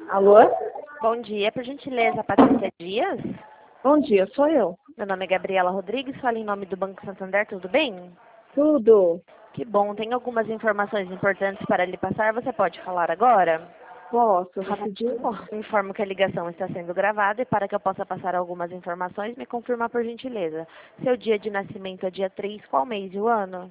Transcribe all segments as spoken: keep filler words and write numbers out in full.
Alô? Bom dia, por gentileza, Patrícia Dias. Bom dia, sou eu. Meu nome é Gabriela Rodrigues, falo em nome do Banco Santander, tudo bem? Tudo? Que bom, tenho algumas informações importantes para lhe passar, você pode falar agora? Posso, rapidinho posso. Informo que a ligação está sendo gravada e para que eu possa passar algumas informações, me confirma por gentileza. Seu dia de nascimento é dia três, qual mês e o ano?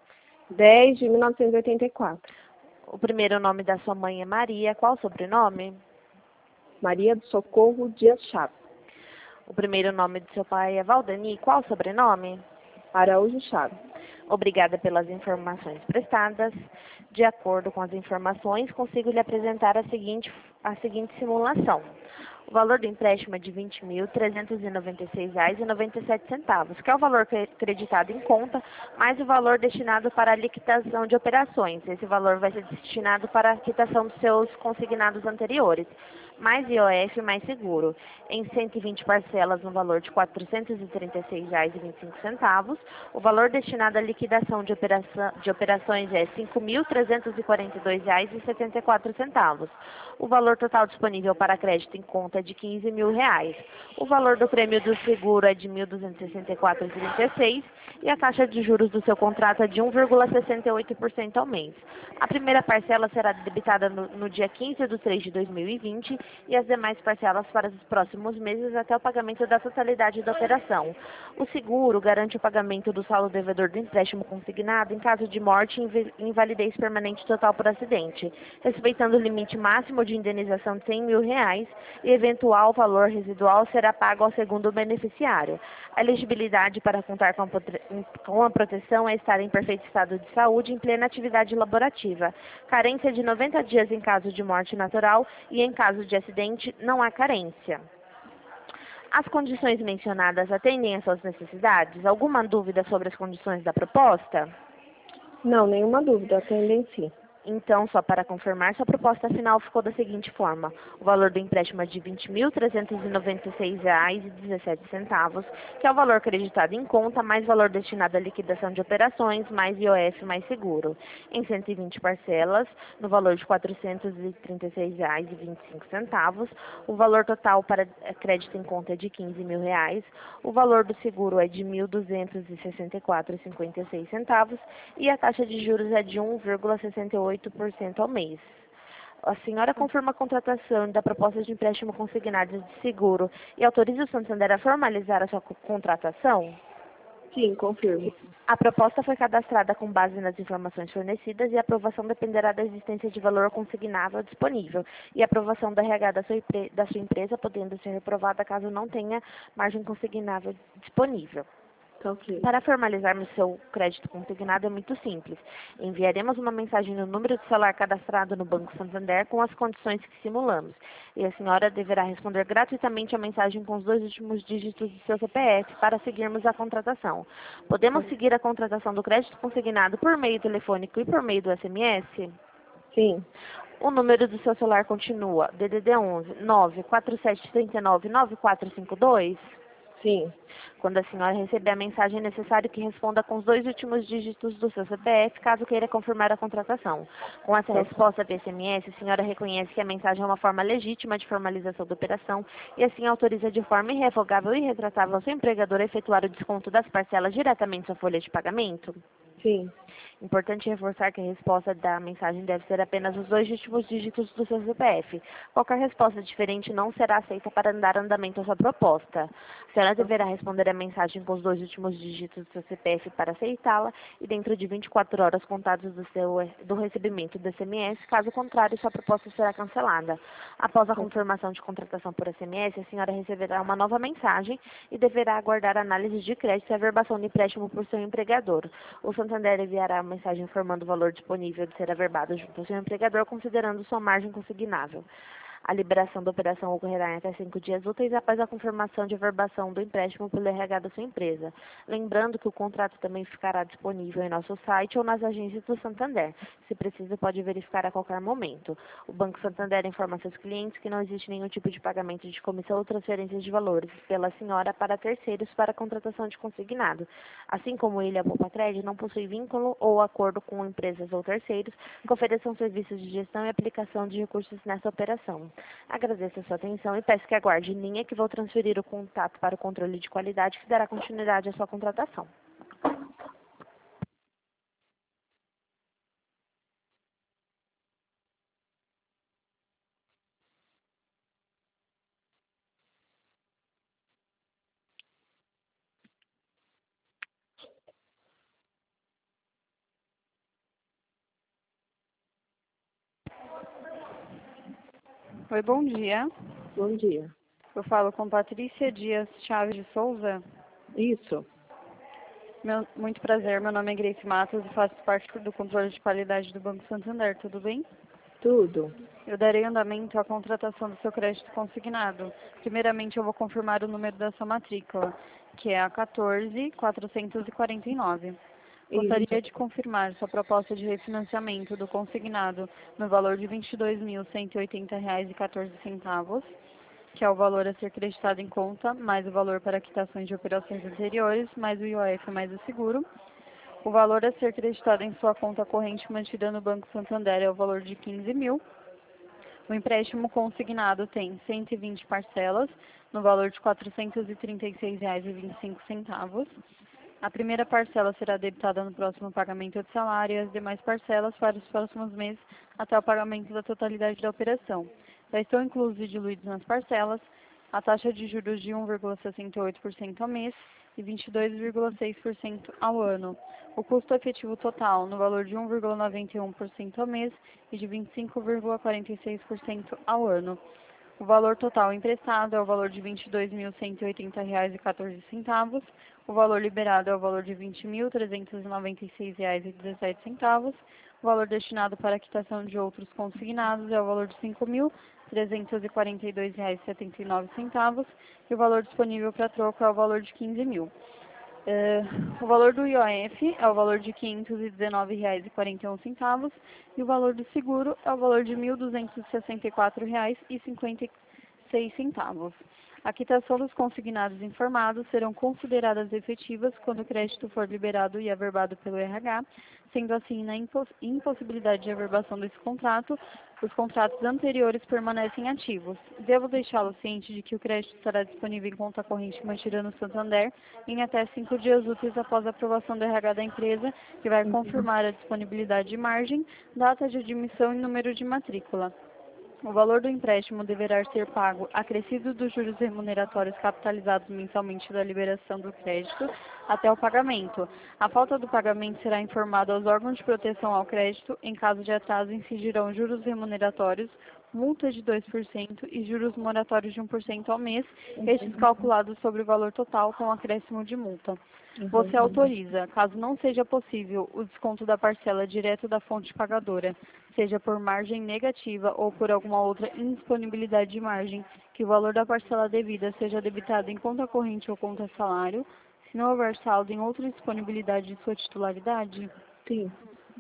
dez de mil novecentos e oitenta e quatro. O primeiro nome da sua mãe é Maria, qual o sobrenome? Maria do Socorro Dias Chaves. O primeiro nome do seu pai é Valdani, qual o sobrenome? Araújo Chaves. Obrigada pelas informações prestadas. De acordo com as informações, consigo lhe apresentar a seguinte, a seguinte simulação. O valor do empréstimo é de vinte mil trezentos e noventa e seis reais e noventa e sete centavos, que é o valor creditado em conta, mais o valor destinado para a liquidação de operações. Esse valor vai ser destinado para a quitação dos seus consignados anteriores, mais I O F, mais seguro, em cento e vinte parcelas no valor de quatrocentos e trinta e seis reais e vinte e cinco centavos. O valor destinado à liquidação de, operação, de operações é cinco mil trezentos e quarenta e dois reais e setenta e quatro centavos. O valor total disponível para crédito em conta é de quinze mil reais. O valor do prêmio do seguro é de mil duzentos e sessenta e quatro reais e trinta e seis centavos e a taxa de juros do seu contrato é de um vírgula sessenta e oito por cento ao mês. A primeira parcela será debitada no, no dia quinze de três de dois mil e vinte e as demais parcelas para os próximos meses até o pagamento da totalidade da operação. O seguro garante o pagamento do saldo devedor do empréstimo consignado em caso de morte e invalidez permanente total por acidente, respeitando o limite máximo de indenização de cem mil reais e eventual valor residual será pago ao segundo beneficiário. A elegibilidade para contar com a, com a proteção é estar em perfeito estado de saúde em plena atividade laborativa. Carência de noventa dias em caso de morte natural e em caso de acidente não há carência. As condições mencionadas atendem às suas necessidades? Alguma dúvida sobre as condições da proposta? Não, nenhuma dúvida, atendem sim. Então, só para confirmar, sua proposta final ficou da seguinte forma. O valor do empréstimo é de vinte mil trezentos e noventa e seis reais e dezessete centavos, que é o valor creditado em conta, mais valor destinado à liquidação de operações, mais I O F, mais seguro, em cento e vinte parcelas, no valor de quatrocentos e trinta e seis reais e vinte e cinco centavos. O valor total para crédito em conta é de quinze mil reais. O valor do seguro é de mil duzentos e sessenta e quatro reais e cinquenta e seis centavos e a taxa de juros é de um vírgula sessenta e oito por cento ao mês. A senhora confirma a contratação da proposta de empréstimo consignado de seguro e autoriza o Santander a formalizar a sua contratação? Sim, confirmo. A proposta foi cadastrada com base nas informações fornecidas e a aprovação dependerá da existência de valor consignável disponível e a aprovação da R H da sua, da sua empresa, podendo ser reprovada caso não tenha margem consignável disponível. Tá ok. Para formalizarmos seu crédito consignado é muito simples. Enviaremos uma mensagem no número de celular cadastrado no Banco Santander com as condições que simulamos. E a senhora deverá responder gratuitamente a mensagem com os dois últimos dígitos do seu C P F para seguirmos a contratação. Podemos seguir a contratação do crédito consignado por meio telefônico e por meio do S M S? Sim. O número do seu celular continua D D D onze nove quatro sete três nove nove quatro cinco dois? Sim. Quando a senhora receber a mensagem, é necessário que responda com os dois últimos dígitos do seu C P F, caso queira confirmar a contratação. Com essa resposta via S M S, a senhora reconhece que a mensagem é uma forma legítima de formalização da operação e assim autoriza de forma irrevogável e irretratável ao seu empregador a efetuar o desconto das parcelas diretamente em sua folha de pagamento? Sim. Importante reforçar que a resposta da mensagem deve ser apenas os dois últimos dígitos do seu C P F. Qualquer resposta diferente não será aceita para dar andamento à sua proposta. A senhora deverá responder a mensagem com os dois últimos dígitos do seu C P F para aceitá-la e dentro de vinte e quatro horas contadas do, seu, do recebimento do S M S, caso contrário, sua proposta será cancelada. Após a confirmação de contratação por S M S, a senhora receberá uma nova mensagem e deverá aguardar análise de crédito e averbação de empréstimo por seu empregador. O Santander enviará uma mensagem informando o valor disponível de ser averbado junto ao seu empregador, considerando sua margem consignável. A liberação da operação ocorrerá em até cinco dias úteis após a confirmação de averbação do empréstimo pelo R H da sua empresa. Lembrando que o contrato também ficará disponível em nosso site ou nas agências do Santander. Se precisa, pode verificar a qualquer momento. O Banco Santander informa seus clientes que não existe nenhum tipo de pagamento de comissão ou transferência de valores pela senhora para terceiros para a contratação de consignado. Assim como ele, a Poupa-Crédito, não possui vínculo ou acordo com empresas ou terceiros que ofereçam serviços de gestão e aplicação de recursos nessa operação. Agradeço a sua atenção e peço que aguarde em linha que vou transferir o contato para o controle de qualidade que dará continuidade à sua contratação. Oi, bom dia. Bom dia. Eu falo com Patrícia Dias Chaves de Souza. Isso. Meu, muito prazer, meu nome é Grace Matos e faço parte do controle de qualidade do Banco Santander, tudo bem? Tudo. Eu darei andamento à contratação do seu crédito consignado. Primeiramente, eu vou confirmar o número da sua matrícula, que é a quatorze quatrocentos e quarenta e nove. Gostaria Isso. de confirmar sua proposta de refinanciamento do consignado no valor de vinte e dois mil cento e oitenta reais e quatorze centavos, que é o valor a ser creditado em conta, mais o valor para quitações de operações anteriores, mais o I O F mais o seguro. O valor a ser creditado em sua conta corrente mantida no Banco Santander é o valor de quinze mil. O empréstimo consignado tem cento e vinte parcelas, no valor de quatrocentos e trinta e seis reais e vinte e cinco centavos. A primeira parcela será debitada no próximo pagamento de salário e as demais parcelas para os próximos meses até o pagamento da totalidade da operação. Já estão inclusos e diluídos nas parcelas a taxa de juros de um vírgula sessenta e oito por cento ao mês e vinte e dois vírgula seis por cento ao ano. O custo efetivo total no valor de um vírgula noventa e um por cento ao mês e de vinte e cinco vírgula quarenta e seis por cento ao ano. O valor total emprestado é o valor de vinte e dois mil cento e oitenta reais e quatorze centavos. O valor liberado é o valor de vinte mil trezentos e noventa e seis reais e dezessete centavos. O valor destinado para a quitação de outros consignados é o valor de cinco mil trezentos e quarenta e dois reais e setenta e nove centavos. E o valor disponível para troco é o valor de quinze mil. Uh, o valor do I O F é o valor de quinhentos e dezenove reais e quarenta e um centavos e o valor do seguro é o valor de mil duzentos e sessenta e quatro reais e cinquenta e seis centavos. A quitação dos consignados informados serão consideradas efetivas quando o crédito for liberado e averbado pelo R H, sendo assim, na imposs impossibilidade de averbação desse contrato, os contratos anteriores permanecem ativos. Devo deixá-lo ciente de que o crédito estará disponível em conta corrente mantida no Santander em até cinco dias úteis após a aprovação do R H da empresa, que vai confirmar a disponibilidade de margem, data de admissão e número de matrícula. O valor do empréstimo deverá ser pago acrescido dos juros remuneratórios capitalizados mensalmente da liberação do crédito até o pagamento. A falta do pagamento será informada aos órgãos de proteção ao crédito. Em caso de atraso, incidirão juros remuneratórios, multa de dois por cento e juros moratórios de um por cento ao mês, estes calculados sobre o valor total com acréscimo de multa. Você autoriza, caso não seja possível, o desconto da parcela direto da fonte pagadora, seja por margem negativa ou por alguma outra indisponibilidade de margem, que o valor da parcela devida seja debitado em conta corrente ou conta salário, se não houver saldo em outra disponibilidade de sua titularidade? Sim.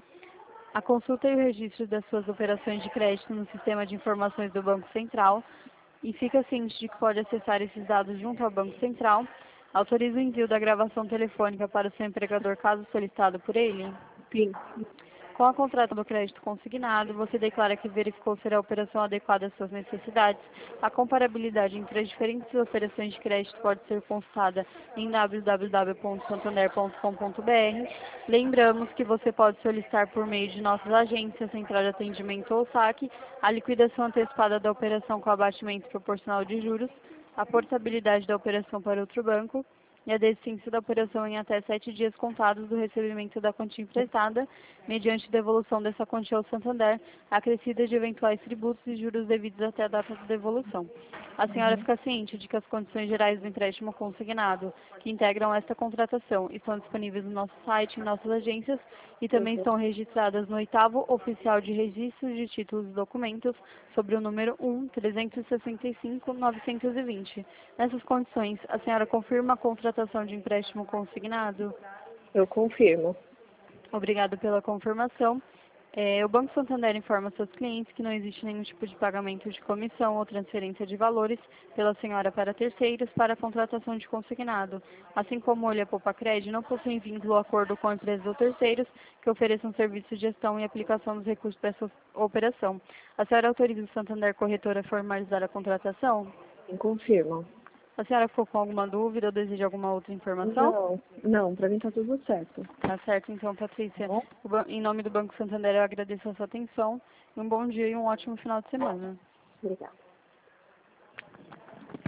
A consulta e o registro das suas operações de crédito no sistema de informações do Banco Central e fica ciente de que pode acessar esses dados junto ao Banco Central. Autoriza o envio da gravação telefônica para o seu empregador caso solicitado por ele? Sim. Com a contratação do crédito consignado, você declara que verificou ser a operação adequada às suas necessidades. A comparabilidade entre as diferentes operações de crédito pode ser consultada em w w w ponto santander ponto com ponto b r. Lembramos que você pode solicitar por meio de nossas agências, central de atendimento ou saque, a liquidação antecipada da operação com abatimento proporcional de juros, a portabilidade da operação para outro banco e a desistência da operação em até sete dias contados do recebimento da quantia emprestada, mediante devolução dessa quantia ao Santander, acrescida de eventuais tributos e juros devidos até a data da devolução. A senhora fica ciente de que as condições gerais do empréstimo consignado, que integram esta contratação, estão disponíveis no nosso site, em nossas agências, e também estão registradas no oitavo Oficial de Registro de Títulos e Documentos, sobre o número um, trezentos e sessenta e cinco, novecentos e vinte. Nessas condições, a senhora confirma a contratação de empréstimo consignado? Eu confirmo. Obrigado pela confirmação. É, o Banco Santander informa seus clientes que não existe nenhum tipo de pagamento de comissão ou transferência de valores pela senhora para terceiros para a contratação de consignado, assim como o Olha Poupa Cred não possui vínculo ou acordo com empresas ou terceiros que ofereçam serviço de gestão e aplicação dos recursos dessa operação. A senhora autoriza o Santander Corretora a formalizar a contratação? Confirmo. A senhora ficou com alguma dúvida ou deseja alguma outra informação? Não, não, para mim tá tudo certo. Tá certo, então, Patrícia. Tá? O ban- Em nome do Banco Santander, eu agradeço a sua atenção. Um bom dia e um ótimo final de semana. Obrigada.